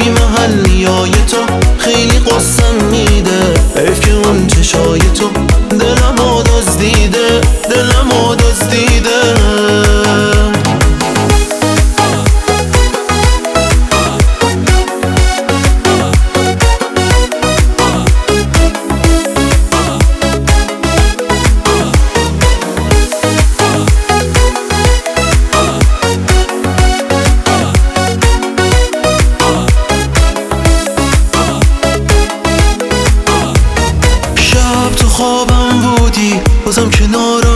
بی محلیای تو خیلی قصم میده. حیف که اون چشای تو دلمو دزدیده، دلمو دزدیده. خوابم بودی بازم کنار